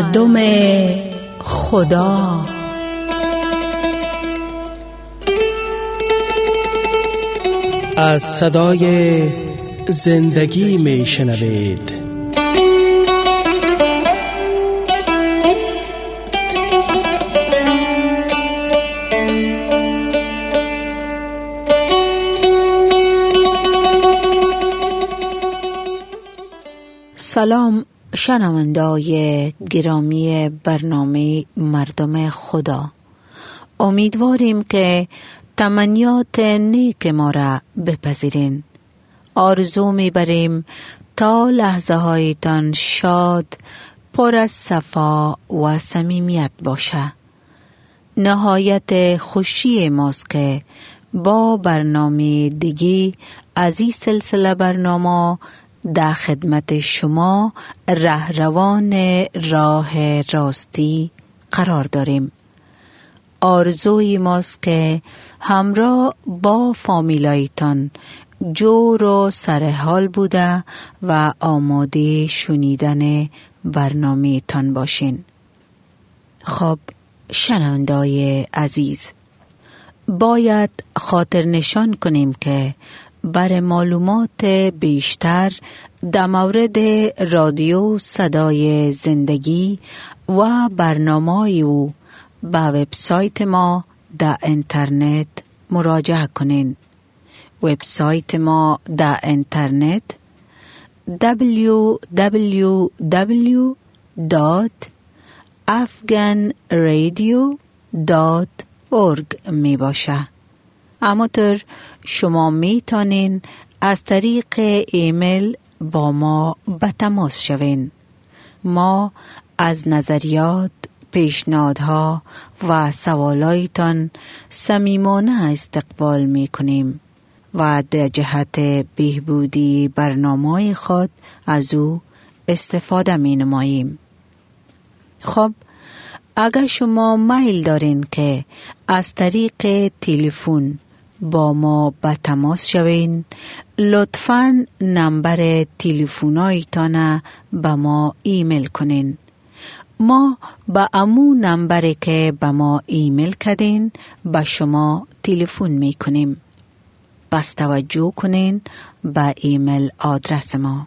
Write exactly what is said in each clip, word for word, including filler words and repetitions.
مردم خدا. از صدای زندگی می شنوید. سلام شنونده‌های گرامی برنامه مردم خدا. امیدواریم که تمنیات نیک ما را بپذیرین. آرزو می‌بریم تا لحظه هایتان شاد، پر از صفا و صمیمیت باشه. نهایت خوشی ماست که با برنامه دیگی از این سلسله برنامه در خدمت شما رهروان راه راستی قرار داریم. آرزوی ماست که همراه با فامیلایتان جور و سرحال بوده و آماده شنیدن برنامه تان باشین. خب شنونده‌های عزیز، باید خاطر نشان کنیم که برای معلومات بیشتر در مورد رادیو صدای زندگی و برنامه او به وبسایت ما در اینترنت مراجعه کنین. وبسایت ما در اینترنت دبلیو دبلیو دبلیو دات افغان رادیو دات اورگ می باشه. همانطور شما می تانین از طریق ایمیل با ما به تماس شوین. ما از نظریات، پیشنهادها و سوالایتان صمیمانه استقبال می کنیم و در جهت بهبودی برنامه خود از او استفاده می نماییم. خب اگر شما میل دارین که از طریق تلفن با ما به تماس شوین، لطفاً نمبر تلفن‌هایتان به ما ایمیل کنین. ما با امو نمبری که به ما ایمیل کردین به شما تلفن می کنیم. پس توجه کنین به ایمیل آدرس ما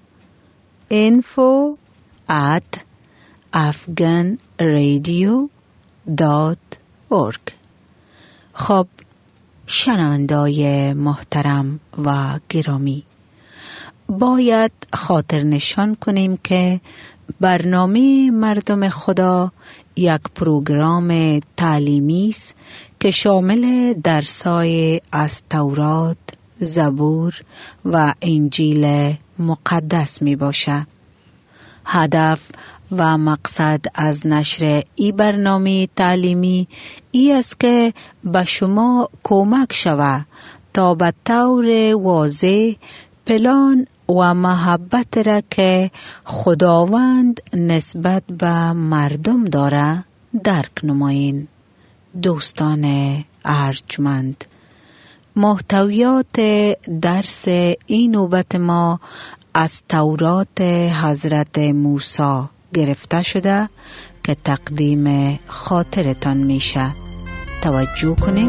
info at afghan radio dot org. خب شنونده‌های محترم و گرامی، باید خاطر نشان کنیم که برنامه مردم خدا یک پروگرام تعلیمی است که شامل درس‌های از تورات، زبور و انجیل مقدس می باشه. هدف و مقصد از نشر این برنامه تعلیمی ای است که به شما کمک شود تا به طور واضح پلان و محبت را که خداوند نسبت به مردم داره درک نمایین. دوستان ارجمند، محتویات درس این نوبت ما از تورات حضرت موسی گرفته شده که تقدیم خاطرتان میشه. توجه کنین.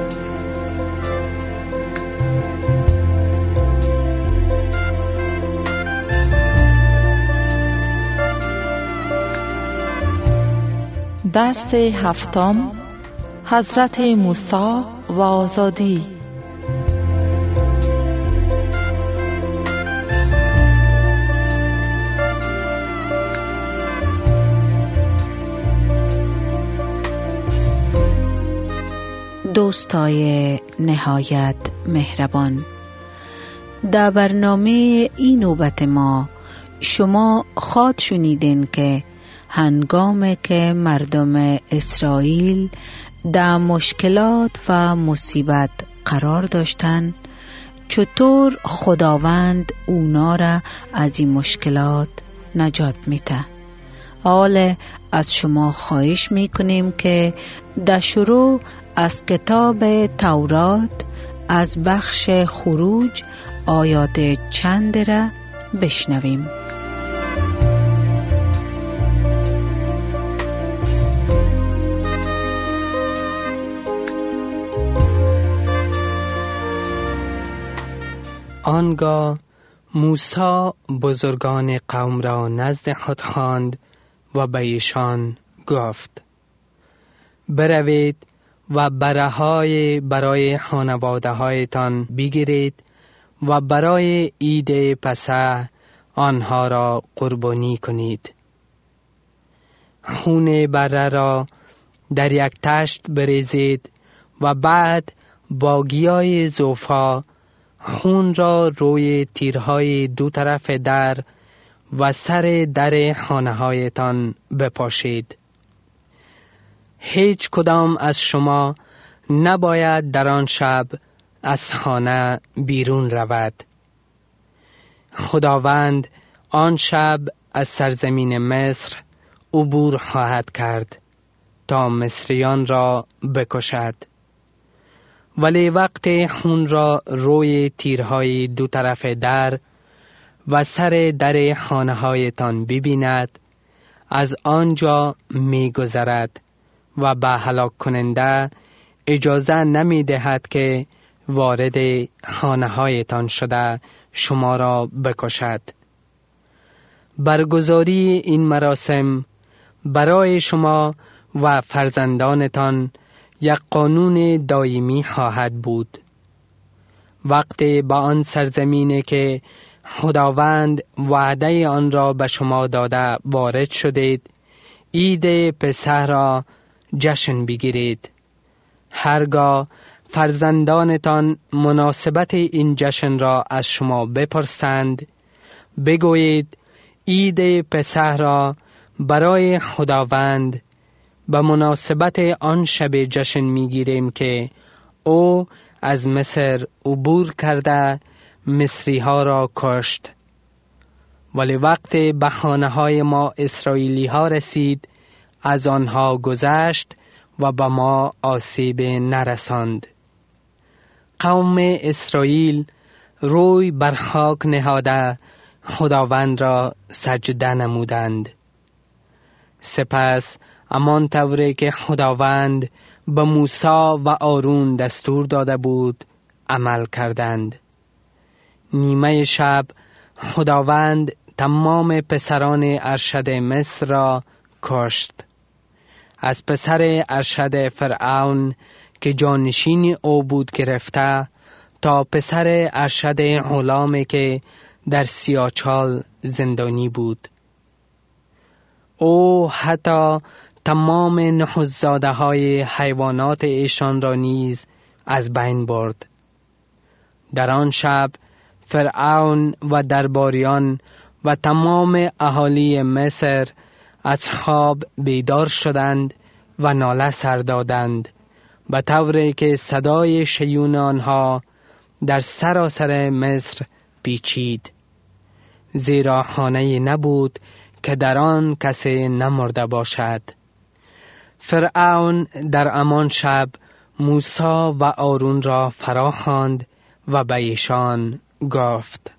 درس هفتم، حضرت موسی و آزادی. دوستای نهایت مهربان، در برنامه این نوبت ما شما خواد شنیدین که هنگام که مردم اسرائیل در مشکلات و مصیبت قرار داشتند، چطور خداوند اونا را از این مشکلات نجات میده. حال از شما خواهش میکنیم که در شروع از کتاب تورات از بخش خروج آیات چند را بشنویم. آنگاه موسی بزرگان قوم را نزد خود خواند و به ایشان گفت: بروید و بره‌های برای خانواده هایتان بگیرید و برای عید پسح آنها را قربانی کنید. خون بره را در یک تشت بریزید و بعد با گیاه زوفا خون را روی تیرهای دو طرف در و سر در خانه هایتان بپاشید. هیچ کدام از شما نباید در آن شب از خانه بیرون رود. خداوند آن شب از سرزمین مصر عبور خواهد کرد تا مصریان را بکشد. ولی وقت خون را روی تیرهای دو طرف در و سر در خانه هایتان ببیند، از آنجا می گذرد و به هلاک کننده اجازه نمی دهد که وارد خانه هایتان شده شما را بکشد. برگزاری این مراسم برای شما و فرزندانتان یک قانون دائمی خواهد بود. وقتی به آن سرزمینی که خداوند وعده آن را به شما داده وارد شدید، عید پسح را جشن بگیرید. هرگاه فرزندانتان مناسبت این جشن را از شما بپرسند، بگویید عید پسح را برای خداوند به مناسبت آن شب جشن میگیریم که او از مصر عبور کرده مصری ها را کشت. ولی وقتی به خانه های ما اسرائیلی ها رسید، از آنها گذشت و به ما آسیب نرساند. قوم اسرائیل روی بر خاک نهاده خداوند را سجده نمودند. سپس همان طوری که خداوند به موسی و آرون دستور داده بود عمل کردند. نیمه شب خداوند تمام پسران ارشد مصر را کشت. از پسر ارشد فرعون که جانشین او بود گرفته تا پسر ارشد غلامی که در سیاچال زندانی بود. او حتی تمام نخست‌زاده های حیوانات ایشان را نیز از بین برد. در آن شب فرعون و درباریان و تمام اهالی مصر از خواب بیدار شدند و ناله سر دادند، به طوری که صدای شیون آنها در سراسر مصر پیچید، زیرا خانه نبود که در آن کسی نمرده باشد. فرعون در همان شب موسی و آرون را فرا خواند و به ایشان گفت: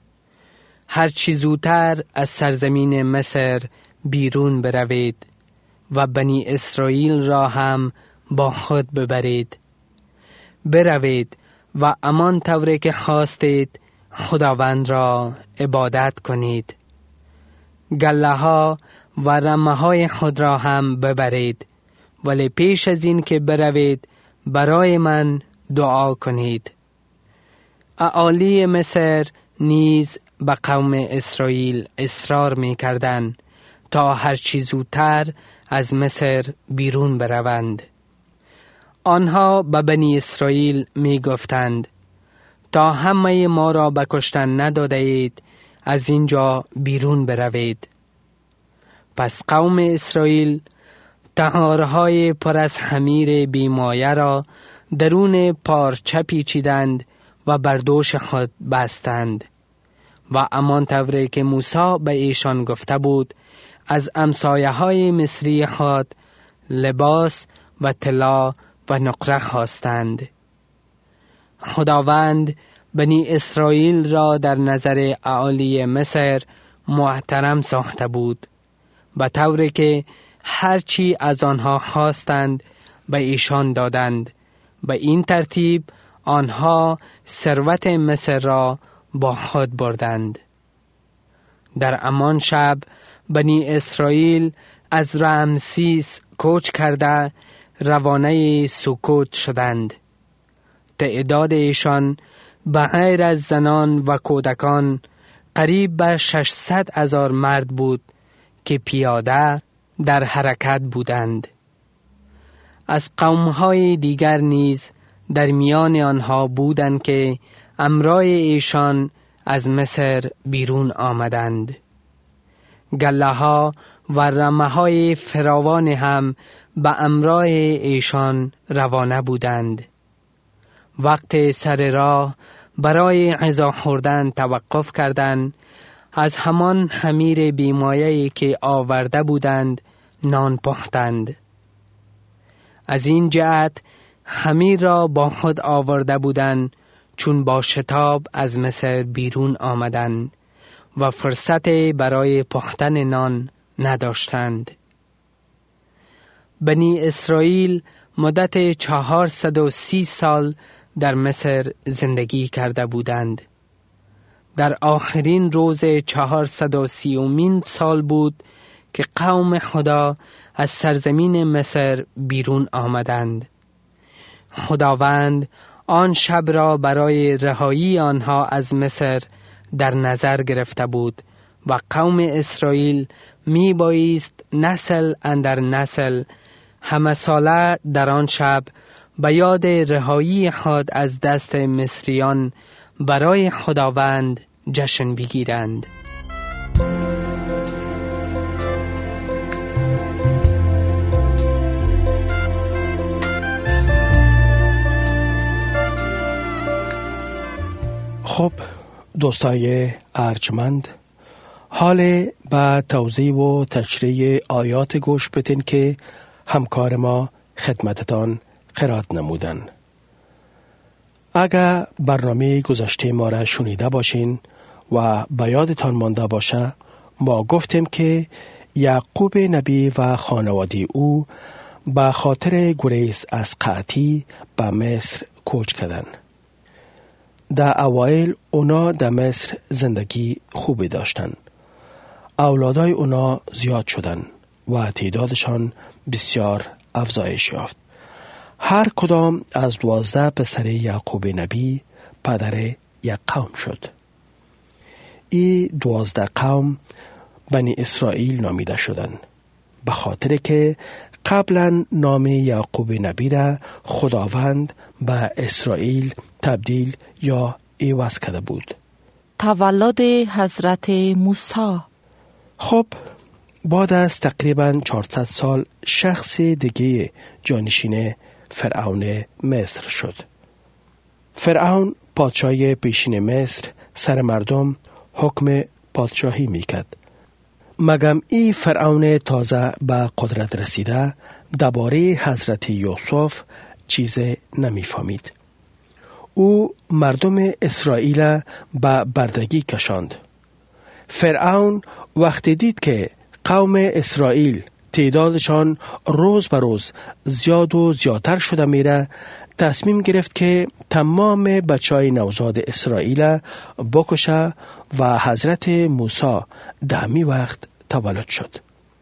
هر چه زودتر از سرزمین مصر بیرون بروید و بنی اسرائیل را هم با خود ببرید. بروید و همان طوری که خواستید خداوند را عبادت کنید. گله ها و رمه های خود را هم ببرید، ولی پیش از این که بروید برای من دعا کنید. اهالی مصر نیز به قوم اسرائیل اصرار می کردند تا هر چه زودتر از مصر بیرون بروند. آنها به بنی اسرائیل می گفتند: تا همه ما را به کشتن نداده اید، از اینجا بیرون بروید. پس قوم اسرائیل تهارهای پر از خمیر بیمایه را درون پارچه پیچیدند و بر دوش خود بستند و همان طوری که موسی به ایشان گفته بود، از همسایه های مصری خود لباس و طلا و نقره خواستند. خداوند بنی اسرائیل را در نظر اهالی مصر محترم ساخته بود، به طوری که هرچی از آنها خواستند به ایشان دادند. به این ترتیب آنها ثروت مصر را با خود بردند. در همان شب بنی اسرائیل از رامسیس کوچ کرده روانه سکوت شدند. تعداد ایشان به غیر از زنان و کودکان قریب به ششصد هزار مرد بود که پیاده در حرکت بودند. از قومهای دیگر نیز در میان آنها بودند که امرای ایشان از مصر بیرون آمدند. گله ها و رمه های فراوان هم به امرای ایشان روانه بودند. وقت سر راه برای غذا خوردن توقف کردند. از همان خمیر بیمایه‌ای که آورده بودند نان پختند. از این جهت خمیر را با خود آورده بودند، چون با شتاب از مصر بیرون آمدند و فرصت برای پختن نان نداشتند. بنی اسرائیل مدت چهارصد و سی سال در مصر زندگی کرده بودند. در آخرین روز چهارصد و سیومین سال بود که قوم خدا از سرزمین مصر بیرون آمدند. خداوند آن شب را برای رهایی آنها از مصر در نظر گرفته بود و قوم اسرائیل می بایست نسل اندر نسل همه ساله در آن شب به یاد رهایی خود از دست مصریان برای خداوند جشن بگیرند. خب دوستای ارجمند، حال به توضیح و تشریح آیات گوش بدین که همکار ما خدمتتان قرائت نمودن. اگر برنامه گذشته ما را شنیده باشین و به یادتان مانده باشه، ما گفتیم که یعقوب نبی و خانواده او به خاطر گریز از قحطی به مصر کوچ کردند. در اوایل اونا در مصر زندگی خوبی داشتند. اولادای اونا زیاد شدند و تعدادشان بسیار افزایش یافت. هر کدام از دوازده پسر یعقوب نبی پدر یک قوم شد. این دوازده قوم بنی اسرائیل نامیده شدند، به خاطر که قبلا نام یعقوب نبی را خداوند به اسرائیل تبدیل یا عوض کرده بود. تولد حضرت موسی. خب بعد از تقریبا چهارصد سال شخص دیگه جانشین فرعون مصر شد. فرعون پادشاه پیشین مصر سر مردم حکم پادشاهی میکرد. مگم ای فرعون تازه به قدرت رسیده درباره حضرت یوسف چیز نمیفهمید. او مردم اسرائیل به بردگی کشاند. فرعون وقتی دید که قوم اسرائیل تعدادشان روز به روز زیاد و زیادتر شده میره، تصمیم گرفت که تمام بچهای نوزاد اسرائیل بکشه و حضرت موسی در همی وقت تولد شد.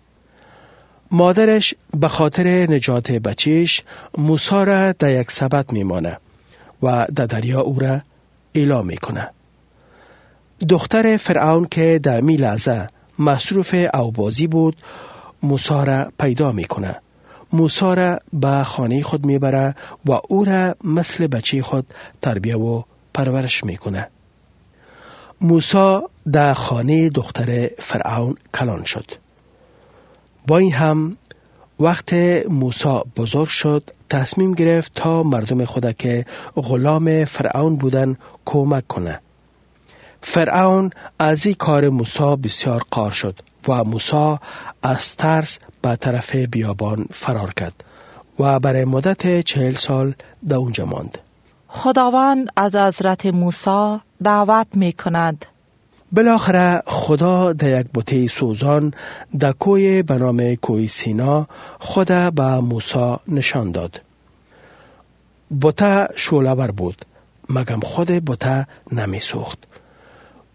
مادرش به خاطر نجات بچهش موسی را در یک سبت میمانه و در دریا او را اعلام میکنه. دختر فرعون که در می لحظه مصروف اوبازی بود موسی را پیدا میکنه. موسی را به خانه خود میبره و او را مثل بچه خود تربیه و پرورش میکنه. موسی در خانه دختر فرعون کلان شد. با این هم وقت موسی بزرگ شد تصمیم گرفت تا مردم خود که غلام فرعون بودن کمک کنه. فرعون از این کار موسی بسیار قار شد و موسی از ترس به طرف بیابان فرار کرد و برای مدت چهل سال در اونجا ماند. خداوند از حضرت موسی دعوت می کند. بالاخره خدا در یک بوته سوزان در کوی به نام کوی سینا خود به موسی نشان داد. بوته شعله‌ور بود، مگم خود بوته نمی سوخت.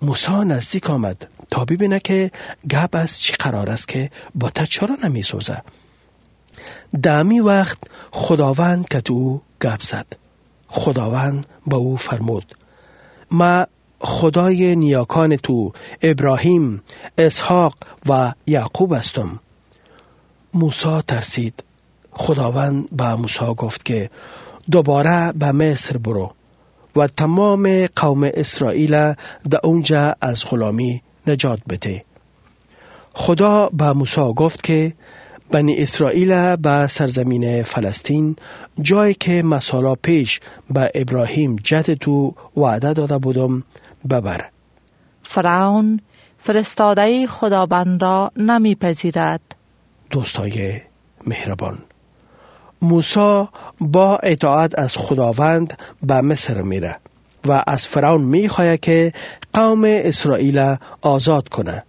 موسی نزدیک آمد تا ببینه که گپ از چی قرار است که با تا چرا نمی سوزه. دمی وقت خداوند که تو گپ زد. خداوند با او فرمود: ما خدای نیاکان تو ابراهیم، اسحاق و یعقوب هستم. موسی ترسید. خداوند به موسی گفت که دوباره به مصر برو و تمام قوم اسرائیل در اونجا از غلامی نجات بده. خدا به موسی گفت که بنی اسرائیل به سرزمین فلسطین، جایی که مسالا پیش به ابراهیم جد تو وعده داده بودم، ببر. فرعون فرستاده خداوند را نمیپذیرد. دوستای مهربان، موسی با اطاعت از خداوند به مصر میره و از فرعون میخواه که قوم اسرائیل آزاد کنه.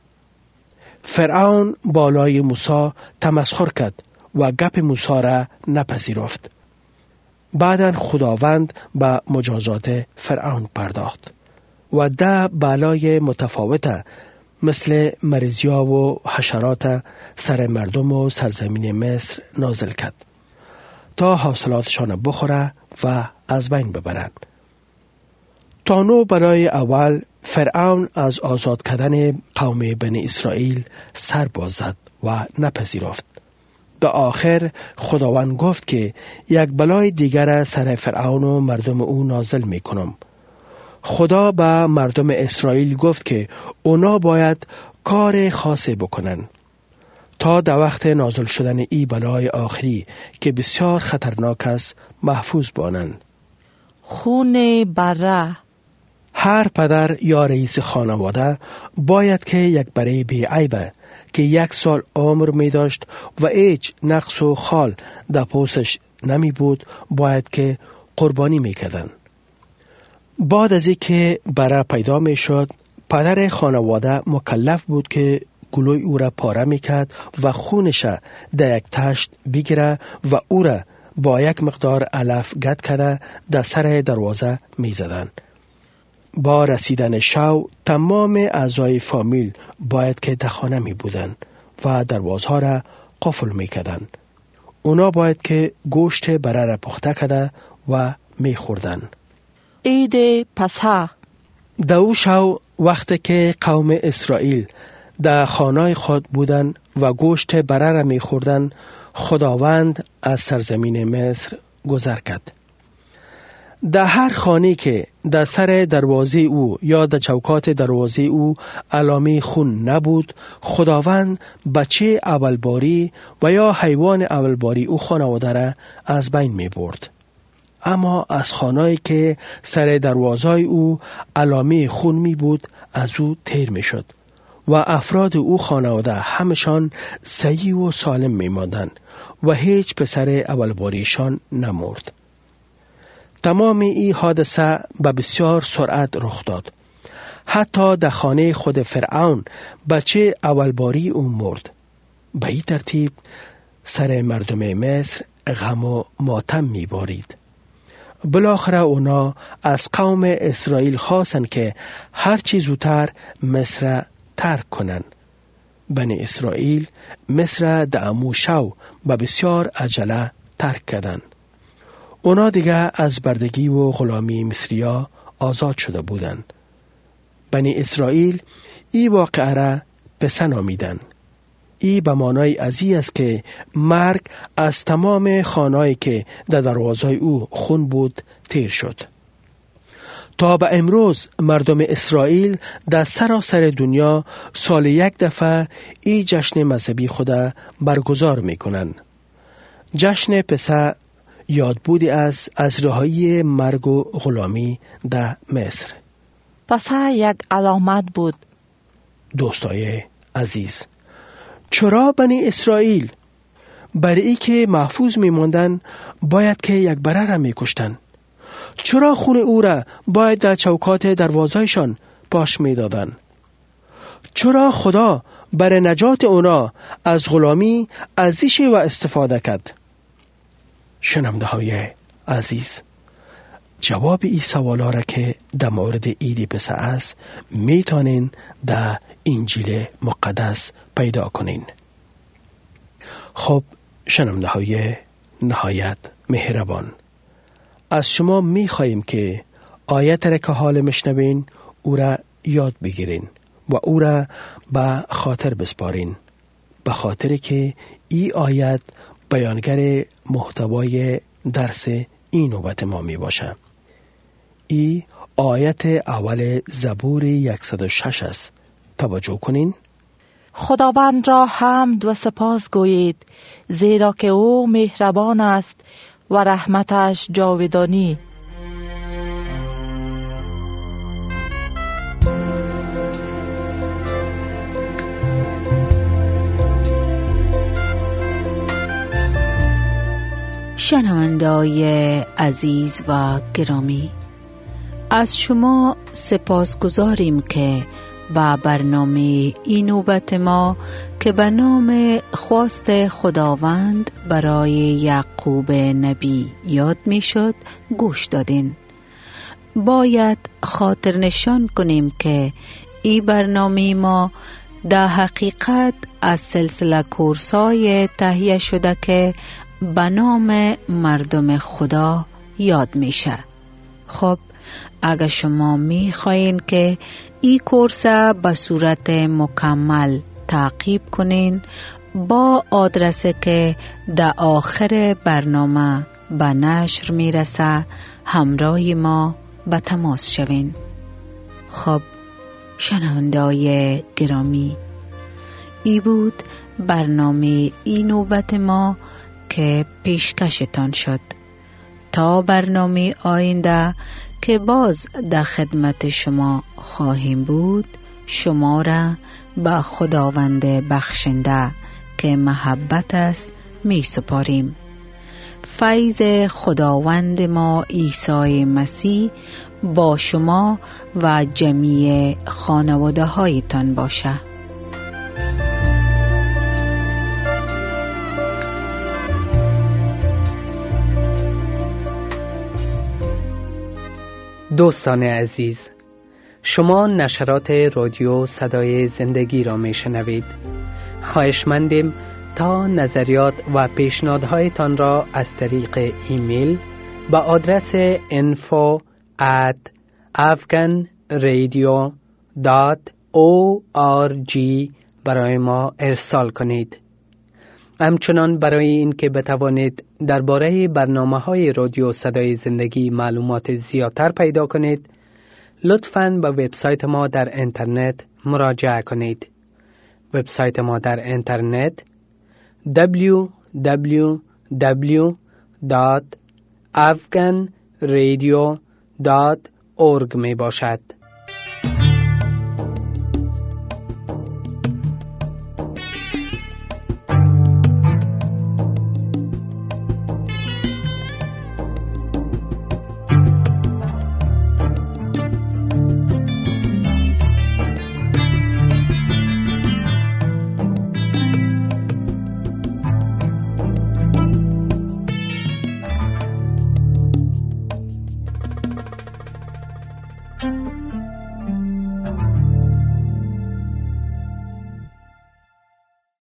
فرعون بالای موسی تمسخر کرد و گپ موسی را نپذیرفت. بعداً خداوند به مجازات فرعون پرداخت و ده بلای متفاوته مثل مریضیا و حشرات سر مردم و سرزمین مصر نازل کرد تا حاصلاتشان بخوره و از بین ببرند. تا نو برای اول فرعون از آزاد کردن قوم بنی اسرائیل سر باز زد و نپذیرفت. در آخر خداوند گفت که یک بلای دیگر سر فرعون و مردم او نازل می کنم. خدا به مردم اسرائیل گفت که اونا باید کار خاصی بکنن تا در وقت نازل شدن ای بلای آخری که بسیار خطرناک است محفوظ بانن. خون بره. هر پدر یا رئیس خانواده باید که یک بره بی عیبه که یک سال عمر می داشت و هیچ نقص و خال در پوستش نمی بود باید که قربانی می کردن. بعد از اینکه بره پیدا می شد، پدر خانواده مکلف بود که گلوی او را پاره می کرد و خونش در یک تشت بگیره و او را با یک مقدار علف گد کرده در سر دروازه می زدن. با رسیدن شو تمام اعضای فامیل باید که در خانه می بودن و دروازها را قفل می کردن. اونا باید که گوشت بره را پخته کرده و می خوردن. عید پسح. در او شو وقتی که قوم اسرائیل در خانه خود بودن و گوشت بره را می خوردن، خداوند از سرزمین مصر گذر کرد. در هر خانه که در سر دروازه او یا در چوکات دروازه او علامه خون نبود، خداوند بچه اولباری و یا حیوان اولباری او خانواده را از بین می برد. اما از خانه‌ای که سر دروازه او علامه خون می بود از او تیر می شد و افراد او خانواده همشان صحیح و سالم می ماندند و هیچ پسر اولباریشان نمرد. تمام این حادثه به بسیار سرعت رخ داد. حتی در خانه خود فرعون بچه اولباری او مرد. به این ترتیب سر مردم مصر غم و ماتم می بارید. بالاخره اونا از قوم اسرائیل خواستند که هر چی زودتر مصر ترک کنند. بنی اسرائیل مصر در امو شو به بسیار عجله ترک کردند. اونا دیگه از بردگی و غلامی مصریا آزاد شده بودند. بنی اسرائیل ای واقعه را پسه نامیدند. ای به معنای ازی است که مرگ از تمام خانه‌ای که در دروازه او خون بود تیر شد. تا به امروز مردم اسرائیل در سراسر دنیا سال یک دفعه ای جشن مذهبی خود برگزار می کنند. جشن پسه یادبودی از از رهایی مرگ و غلامی در مصر. پسه یک علامت بود. دوستای عزیز، چرا بنی اسرائیل برای ای که محفوظ می ماندن باید که یک بره را می کشتن؟ چرا خون او را باید در چوکات دروازهشان پاش می دادن؟ چرا خدا برای نجات اونا از غلامی ارزش و استفاده کرد؟ شنونده های عزیز، جواب این سوالا را که در مورد عید پسح است میتونین در انجیل مقدس پیدا کنین. خب شنونده های نهایت مهربان، از شما میخواییم که آیت را که حال مشنوین او را یاد بگیرین و او را به خاطر بسپارین، به خاطر که این آیت بیانگر محتوای درس این نوبت ما می باشه. ای آیت اول زبور صد و شش است. توجه کنین. خداوند را حمد و سپاس گویید، زیرا که او مهربان است و رحمتش جاودانی. شنوندای عزیز و گرامی، از شما سپاسگزاریم که با برنامه این نوبت ما که به نام خواست خداوند برای یعقوب نبی یاد می شد گوش دادین. باید خاطر نشان کنیم که این برنامه ما در حقیقت از سلسله کورسای تهیه شده که به نام مردم خدا یاد میشه. خب اگر شما میخواین که این کورس به صورت مکمل تعقیب کنین، با آدرسی که در آخر برنامه به نشر میرسه همراه ما به تماس شوین. خب شنوندای گرامی، ای بود برنامه این نوبت ما که پیشکشتان شد. تا برنامه آینده که باز در خدمت شما خواهیم بود، شما را به خداوند بخشنده که محبت است می سپاریم. فیض خداوند ما عیسی مسیح با شما و جمیع خانواده هایتان باشه. دوستان عزیز، شما نشرات رادیو صدای زندگی را می شنوید. خواهشمندیم تا نظریات و پیشنهادهایتان را از طریق ایمیل با آدرس info at afghan radio dot org برای ما ارسال کنید. همچنان برای این که بتوانید درباره برنامه‌های رادیو صدای زندگی معلومات زیادتر پیدا کنید، لطفاً به وبسایت ما در اینترنت مراجعه کنید. وبسایت ما در اینترنت دبلیو دبلیو دبلیو دات afghan radio dot org می باشد.